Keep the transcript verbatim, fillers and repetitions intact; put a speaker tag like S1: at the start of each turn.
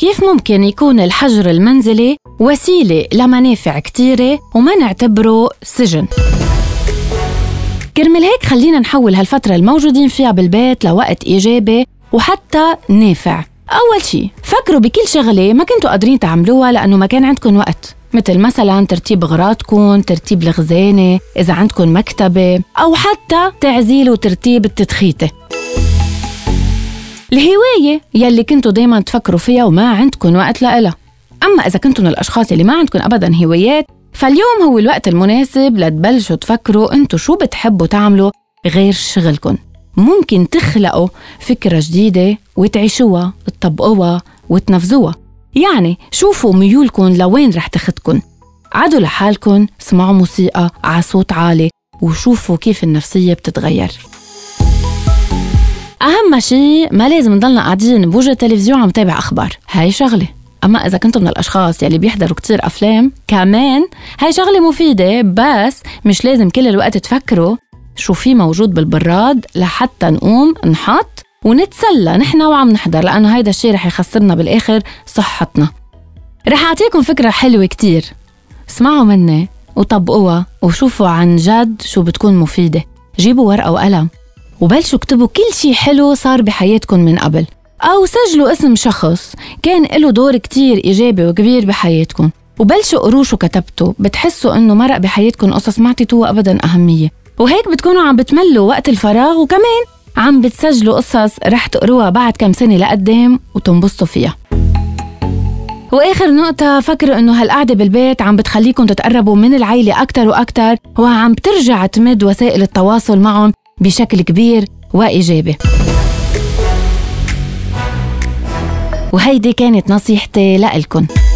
S1: كيف ممكن يكون الحجر المنزلي وسيلة لمنافع كتيرة وما نعتبره سجن؟ كرمال هيك خلينا نحول هالفترة الموجودين فيها بالبيت لوقت إيجابي وحتى نافع. أول شي فكروا بكل شغلة ما كنتوا قادرين تعملوها لأنه ما كان عندكم وقت، مثل مثلا ترتيب أغراضكم، ترتيب الخزانة، إذا عندكم مكتبة، أو حتى تعزيل وترتيب التدخيتة. الهواية يلي كنتوا دايما تفكروا فيها وما عندكم وقت لها. أما إذا كنتوا من الأشخاص اللي ما عندكم أبدا هوايات، فاليوم هو الوقت المناسب لتبلشوا تفكروا أنتوا شو بتحبوا تعملوا غير شغلكم. ممكن تخلقوا فكرة جديدة وتعيشوها، تطبقوها وتنفذوها. يعني شوفوا ميولكم لوين رح تاخدكن، عادوا لحالكن، اسمعوا موسيقى على صوت عالي وشوفوا كيف النفسية بتتغير. أهم شيء ما لازم نضلنا قاعدين بوجه التلفزيون عم تابع أخبار، هاي شغلة. أما إذا كنتم من الأشخاص يلي بيحضروا كتير أفلام كمان، هاي شغلة مفيدة، بس مش لازم كل الوقت تفكروا شو في موجود بالبراد لحتى نقوم نحط ونتسلى نحن وعم نحضر، لأنه هيدا الشيء رح يخسرنا بالآخر صحتنا. رح أعطيكم فكرة حلوة كتير، اسمعوا مني وطبقوها وشوفوا عن جد شو بتكون مفيدة. جيبوا ورقة وقلم وبلشوا اكتبوا كل شيء حلو صار بحياتكم من قبل، أو سجلوا اسم شخص كان له دور كتير إيجابي وكبير بحياتكم وبلشوا قروه شو كتبتوا. بتحسوا إنه مرق بحياتكم قصص ما عطيتوها أبدا أهمية، وهيك بتكونوا عم بتملوا وقت الفراغ، وكمان عم بتسجلوا قصص رح تقروها بعد كم سنة لقدام وتنبسطوا فيها. وآخر نقطة، فكروا إنه هالقعدة بالبيت عم بتخليكم تتقربوا من العيلة أكتر وأكتر، وعم ترجع تمد وسائل التواصل معهم بشكل كبير وإيجابي. وهيدي كانت نصيحتي لإلكن.